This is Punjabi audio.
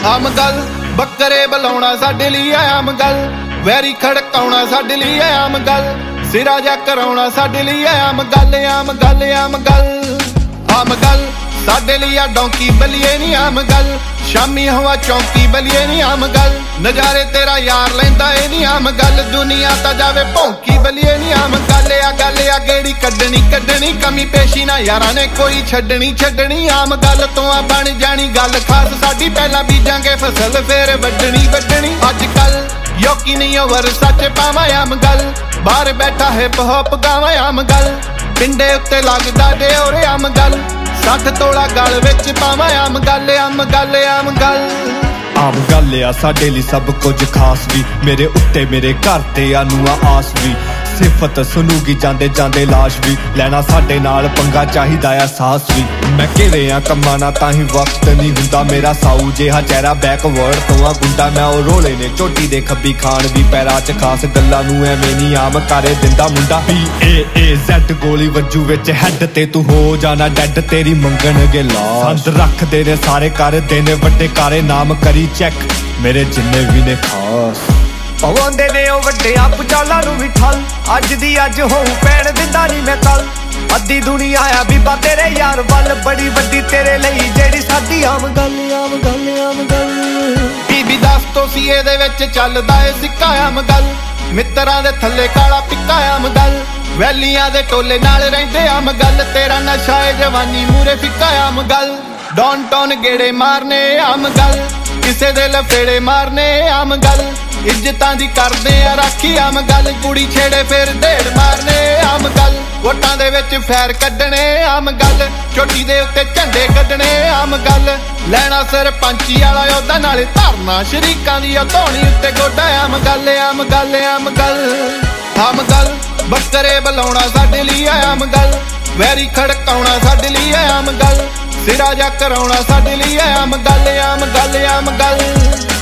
ਆਮ ਗੱਲ ਬੱਕਰੇ ਬੁਲਾਉਣਾ ਸਾਡੇ ਲਈ ਆਮ ਗੱਲ, ਵੈਰੀ ਖੜਕਾਉਣਾ ਸਾਡੇ ਲਈ ਆਮ ਗੱਲ, ਸਿਰਾ ਜਾ ਕਰਾਉਣਾ ਸਾਡੇ ਲਈ ਆਮ ਗੱਲ, ਆਮ ਗੱਲ, ਆਮ ਗੱਲ, ਆਮ ਗੱਲ ਸਾਡੇ ਲਈ ਆ ਡੌਂਕੀ ਬਲੀਏ ਨੀ ਆਮ ਗੱਲ, ਸ਼ਾਮੀ ਹਵਾ ਚੌਂਕੀ ਬਲੀਏ ਨੀ ਆਮ ਗੱਲ, ਨਜ਼ਾਰੇ ਤੇਰਾ ਯਾਰ ਲੈਂਦਾ ਏ ਨੀ ਆਮ ਗੱਲ, ਦੁਨੀਆ ਤਾਂ ਜਾਵੇ ਭੌਂਕੀ ਬਲੀਏ ਨੀ ਆਮ ਗੱਲ ਆ ਗੇੜੀ ਕੱਢਣੀ ਕੱਢਣੀ, ਕਮੀ ਪੇਸ਼ੀ ਨਾ ਯਾਰਾਂ ਨੇ ਕੋਈ ਛੱਡਣੀ ਛੱਡਣੀ, ਆਮ ਗੱਲ ਤੋਂ ਆ ਬਣ ਜਾਣੀ ਗੱਲ ਖਾਸ ਸਾਡੀ, ਪਹਿਲਾਂ ਬੀਜਾਂਗੇ ਫਸਲ ਫੇਰ ਵੱਢਣੀ ਵੱਢਣੀ, ਅੱਜ ਕੱਲ ਯੋਕੀ ਨਹੀਂ ਓਵਰ ਸੱਚ ਪਾਵਾਂ ਆਮ ਗੱਲ, ਬਾਹਰ ਬੈਠਾ ਹਿਪ ਹੌਪ ਗਾਵਾਂ ਆਮ ਗੱਲ, ਪਿੰਡੇ ਉੱਤੇ ਲੱਗਦਾ ਦੇ ਔਰ ਆਮ ਗੱਲ, 60 ਤੋਲਾ ਗਲ ਵਿੱਚ ਪਾਵਾਂ ਆਮ ਗੱਲ, ਆਮ ਗੱਲ, ਆਮ ਗੱਲ, ਆਮ ਗੱਲ ਆ ਸਾਡੇ ਲਈ ਸਭ ਕੁਝ ਖਾਸ ਵੀ, ਮੇਰੇ ਉੱਤੇ ਮੇਰੇ ਘਰ ਤੇ ਆਨੂੰ ਆ ਆਸ ਵੀ, ਸਿਫਤ ਸੁਣੂਗੀ ਜਾਂਦੇ ਜਾਂਦੇ ਲਾਸ਼ ਵੀ, ਲੈਣਾ ਸਾਡੇ ਨਾਲ ਪੰਗਾ ਚਾਹੀਦਾ ਆ ਸਾਹਸ ਵੀ, ਮੈਂ ਕਿਵੇਂ ਆ ਕੰਮਾਂ ਨਾ ਤਾਂ ਹੀ ਵਕਤ ਨਹੀਂ ਹੁੰਦਾ ਮੇਰਾ, ਸਾਊ ਜਿਹਾ ਚਿਹਰਾ ਬੈਕਵਰਡ ਤੋਂ ਆ ਗੁੰਡਾ, ਮੈਂ ਉਹ ਰੋਲੇ ਨੇ ਝੋਟੀ ਦੇ ਖੱਬੀ ਖਾਣ ਵੀ, ਪੈਰਾਂ 'ਚ ਖਾਸ ਗੱਲਾਂ ਨੂੰ ਐਵੇਂ ਨਹੀਂ ਆਮ ਕਰੇ ਦਿੰਦਾ ਮੁੰਡਾ, PAAZ ਗੋਲੀ ਵੱਜੂ ਵਿੱਚ ਹੈਡ ਤੇ ਤੂੰ ਹੋ ਜਾਣਾ ਡੈਡ, ਤੇਰੀ ਮੰਗਣਗੇ ਲਾਸ਼, ਸੰਦ ਰੱਖਦੇ ਨੇ ਸਾਰੇ ਕਰਦੇ ਨੇ ਵੱਡੇ ਕਾਰੇ, ਨਾਮ ਕਰੀ ਚੈੱਕ ਮੇਰੇ ਜਿੰਨੇ ਵੀ ਨੇ ਖਾਸ, ਪਵਾਉਂਦੇ ਨੇ ਉਹ ਵੱਡਿਆਂ ਪੁਚਾਲਾਂ ਨੂੰ ਵੀ ਠੱਲ, ਅੱਜ ਦੀ ਅੱਜ ਹੋਊ ਪੈਣ ਦਿੰਦਾ ਨਹੀਂ ਮੈਂ ਕੱਲ, ਅੱਧੀ ਦੁਨੀਆ ਆ ਬੀਬਾ ਤੇਰੇ ਯਾਰ ਵੱਲ, ਬੜੀ ਵੱਡੀ ਤੇਰੇ ਲਈ ਜਿਹੜੀ ਸਾਡੀ ਆਮ ਗੱਲ, ਆਮ ਗੱਲ, ਆਮ ਗੱਲ, ਬੀਬੀ ਦੱਸ ਤੋਂ ਸੀ ਇਹਦੇ ਵਿੱਚ ਚੱਲਦਾ ਏ ਸਿੱਕਾ ਆਮ ਗੱਲ, ਮਿੱਤਰਾਂ ਦੇ ਥੱਲੇ ਕਾਲਾ ਪਿੱਕਾ ਆਮ ਗੱਲ, ਵੈਲੀਆਂ ਦੇ ਟੋਲੇ ਨਾਲ ਰਹਿੰਦੇ ਆਮ ਗੱਲ, ਤੇਰਾ ਨਸ਼ਾ ਏ ਜਵਾਨੀ ਮੂਰੇ ਫਿੱਕਾ ਆਮ ਗੱਲ, ਡੌਨ ਟੌਨ ਗੇੜੇ ਮਾਰਨੇ ਆਮ ਗੱਲ, ਕਿਸੇ ਦੇ ਲਫੇੜੇ ਮਾਰਨੇ ਆਮ ਗੱਲ, ਇੱਜ਼ਤਾਂ ਦੀ ਕਰਦੇ ਆ ਰਾਖੀ ਆਮ ਗੱਲ, ਕੁੜੀ ਛੇੜੇ ਫਿਰ ਢੇੜ ਮਾਰਨੇ ਆਮ ਗੱਲ, ਵੋਟਾਂ ਦੇ ਵਿੱਚ ਫੈਰ ਕੱਢਣੇ ਆਮ ਗੱਲ, ਚੋਟੀ ਦੇ ਉੱਤੇ ਝੰਡੇ ਕੱਢਣੇ ਆਮ ਗੱਲ, ਲੈਣਾ ਸਰਪੰਚੀ ਵਾਲਾ ਉਹਦਾ ਨਾਲੇ ਧਰਨਾ ਸ਼ਰੀਕਾਂ ਦੀ ਧੌਣੀ ਉੱਤੇ ਗੋਡਾ ਆਮ ਗੱਲ, ਆਮ ਗੱਲ, ਆਮ ਗੱਲ, ਆਮ ਗੱਲ ਬੱਕਰੇ ਬੁਲਾਉਣਾ ਸਾਡੇ ਲਈ ਆਮ ਗੱਲ, ਵੈਰੀ ਖੜਕਾਉਣਾ ਸਾਡੇ ਲਈ ਆਮ ਗੱਲ, ਸਿਰਾ ਜਾ ਕਰਾਉਣਾ ਸਾਡੇ ਲਈ ਆਮ ਗੱਲ, ਆਮ ਗੱਲ, ਆਮ ਗੱਲ।